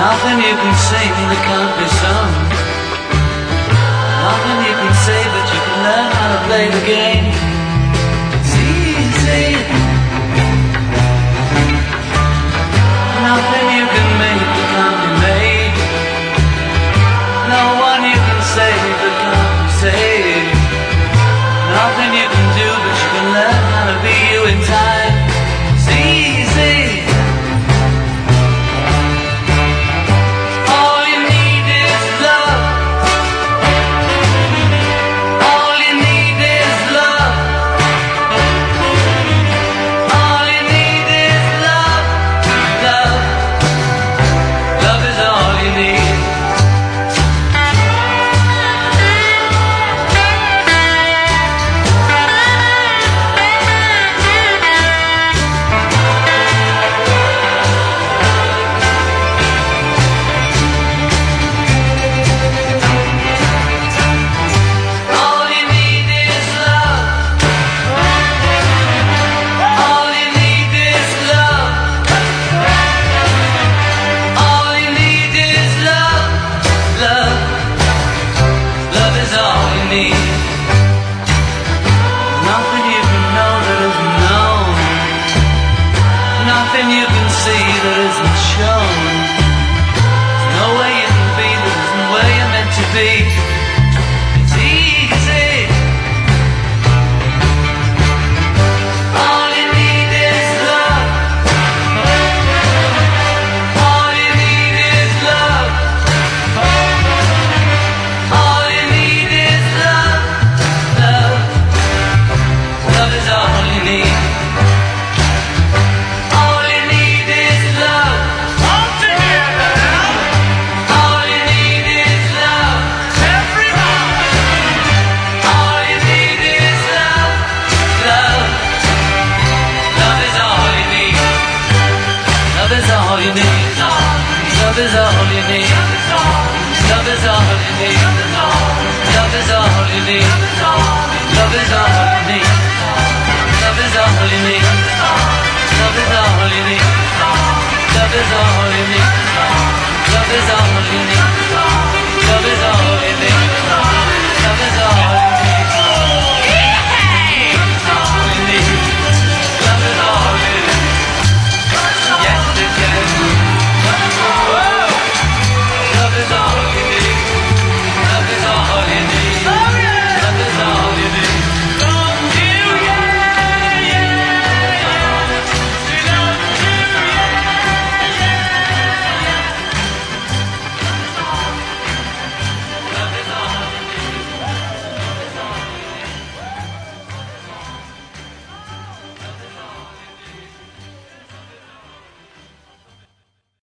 Nothing you can say that can't be sung. Nothing you can say, but you can learn how to play the game. It's easy. Nothing you can make that can't be made. No one you can save that can't be saved. Nothing you can do, but you can learn how to be you in time. It's easy. Nothing you can see that isn't shown. There's no way you can be that isn't where you're meant to be. It's easy. All you need is love. All you need is love. All you need is love. Love. Love is all you need. Love is all you need. Love is all you need. Love is all you need. Love is all you need. Love is all you need. Love is all you need. Love is all you need. Love is all you need.